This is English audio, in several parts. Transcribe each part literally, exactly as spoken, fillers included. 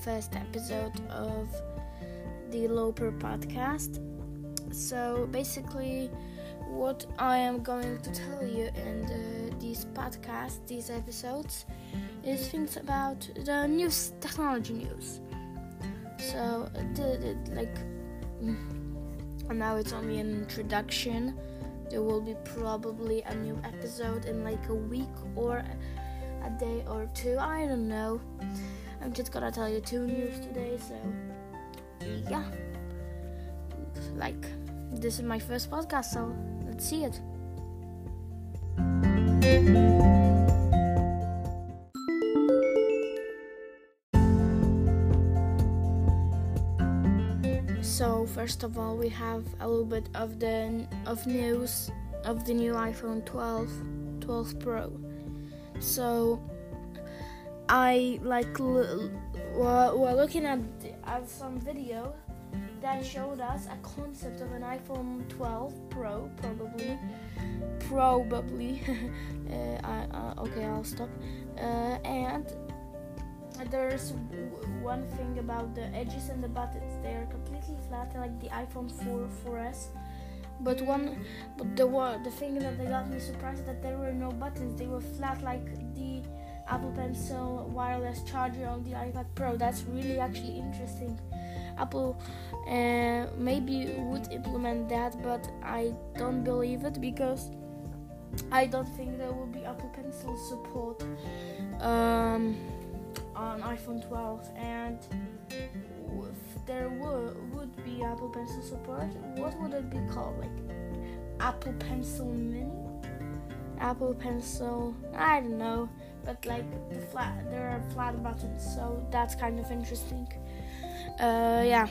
first episode of the Loper podcast. So basically, what I am going to tell you in the, these podcasts, these episodes, is things about the news, technology news. So, the, the like, now it's only an introduction. There will be probably a new episode in like a week or a day or two. I don't know. I'm just gonna tell you two news today. So, yeah. Like, this is my first podcast, so let's see it. So first of all, we have a little bit of the of news of the new iPhone twelve, twelve Pro. So I like l- we're looking at at some video that showed us a concept of an iPhone twelve Pro, probably, probably. uh, I, uh, okay, I'll stop. Uh, and there's one thing about the edges and the buttons. They are completely flat, like the iPhone four, four S. But one, but the the thing that they got me surprised that there were no buttons. They were flat, like the Apple Pencil wireless charger on the iPad Pro. That's really actually interesting. Apple uh, maybe would implement that, but I don't believe it because I don't think there will be Apple Pencil support um, on iPhone twelve, and if there were, would be Apple Pencil support, what would it be called? Like Apple Pencil Mini? Apple Pencil, I don't know, but like the flat, there are flat buttons, so that's kind of interesting. Uh, yeah.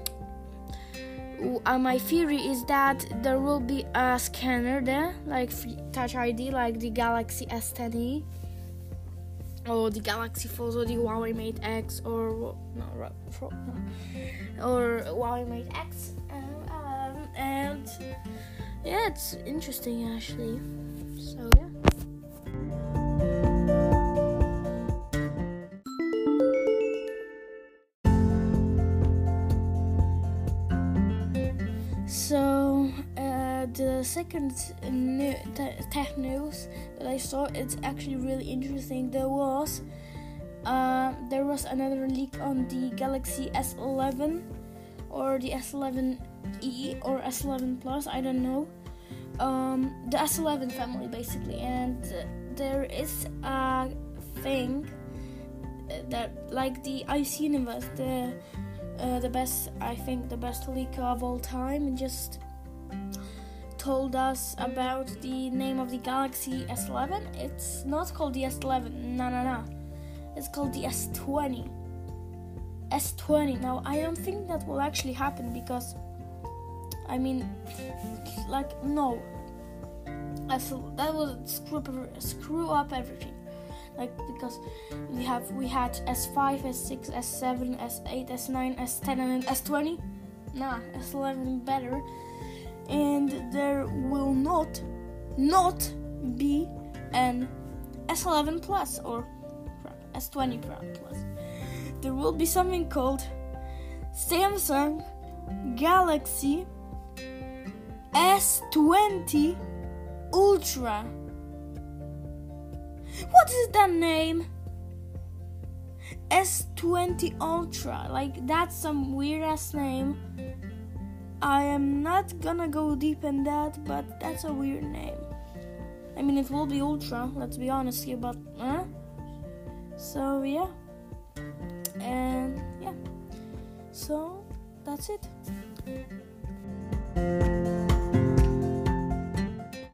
Uh, my theory is that there will be a scanner there, like Touch I D, like the Galaxy S ten e, or the Galaxy Fold, or the Huawei Mate X, or no, no, or Huawei Mate X, um, um, and yeah, it's interesting actually. So yeah. So uh, the second new te- tech news that I saw, it's actually really interesting. There was uh, there was another leak on the Galaxy S eleven or the S eleven e or S eleven Plus. I don't know. Um, the S eleven family basically, and uh, there is a thing that like the Ice Universe, the Uh, the best, I think, the best leaker of all time, just told us about the name of the Galaxy S eleven. It's not called the S eleven, no, no, no. It's called the S twenty. S twenty. Now, I don't think that will actually happen because, I mean, like, no. As, that will screw up, screw up everything. Like, because we have we had S five, S six, S seven, S eight, S nine, S ten, and S twenty. Nah, S eleven better. And there will not, not be an S eleven Plus or S twenty Plus. There will be something called Samsung Galaxy S twenty Ultra. What is that name? S twenty Ultra. Like, that's some weird ass name. I am not gonna go deep in that, but that's a weird name. I mean, it will be Ultra, let's be honest here, but, huh? So, yeah. And, yeah. So, that's it.